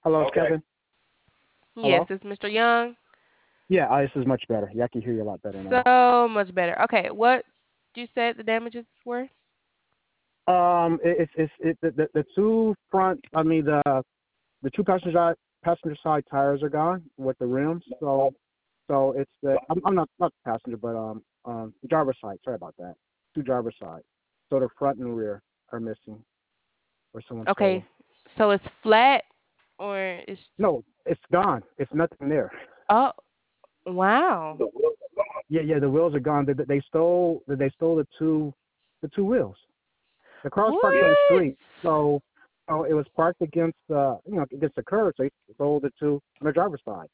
Hello, it's Kevin. Yes, Hello? it's Mr. Young. Yeah, this is much better. Yeah, I can hear you a lot better now. So much better. Okay, what you said the damages were? The two front. I mean the two passenger side tires are gone with the rims. So it's the I'm not the passenger, but the driver's side. Sorry about that. Two driver's side. So the front and rear are missing, or someone stole Okay, them. so it's flat or it's No, it's gone. It's nothing there. oh wow. Yeah. The wheels are gone. They stole the two wheels. The car was parked on the What? street, so it was parked against against the curb. So he sold it to on the driver's side.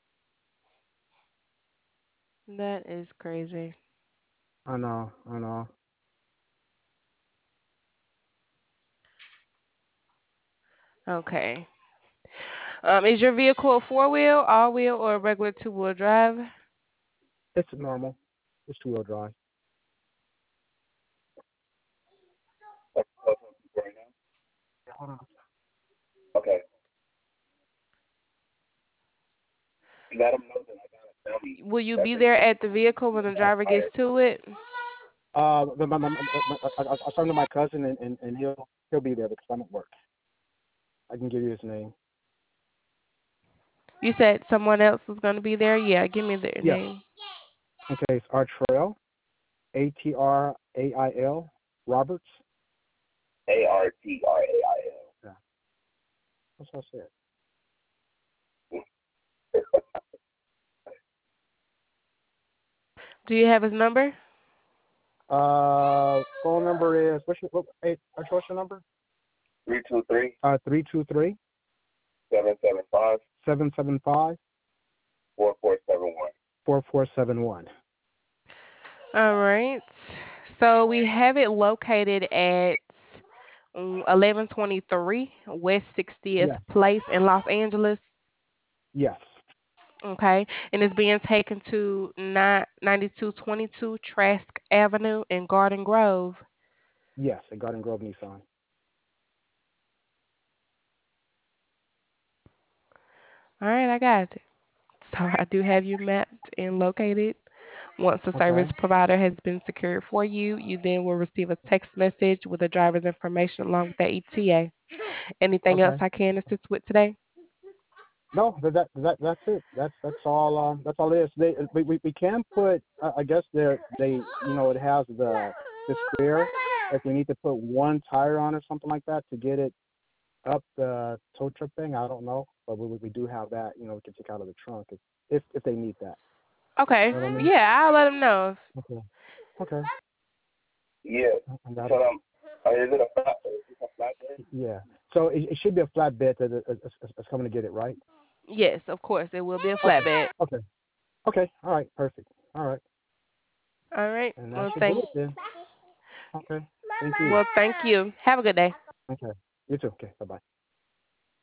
That is crazy. I know. Okay. Is your vehicle a four wheel, all wheel, or a regular two wheel drive? It's normal. It's two-wheel drive. Yeah, hold on. Will you be there at the vehicle when the driver gets to it? I'll send to my cousin, and he'll be there because I'm at work. I can give you his name. You said someone else was going to be there? Yeah, give me their Yes. name. Okay, it's Artrail, Atrail Roberts. Yeah, that's what I said. Do you have his number? Phone number is what's your number? 323 775 4471. All right. So we have it located at 1123 West 60th Yes. Place in Los Angeles. Yes. Okay. And it's being taken to 9222 Trask Avenue in Garden Grove. Yes. At Garden Grove Nissan. All right, I got it. So I do have you mapped and located. Once the Okay. service provider has been secured for you, you then will receive a text message with the driver's information along with the ETA. Anything Okay. else I can assist with today? No, that's it. That's all. That's all it is. We can put. I guess it has the spare. If we need to put one tire on or something like that to get it up the tow truck thing, I don't know, but we do have that. We can take out of the trunk if they need that. Okay. You know what I mean? Yeah, I'll let them know. Okay. Okay. And yeah. So it should be a flatbed that's coming to get it, right? Yes, of course, it will be a Okay. flatbed. Okay. Okay. All right. Perfect. All right. All right. And that should do it then. Okay. Thank you. Well, thank you. Have a good day. Okay. You too. Okay. Bye bye.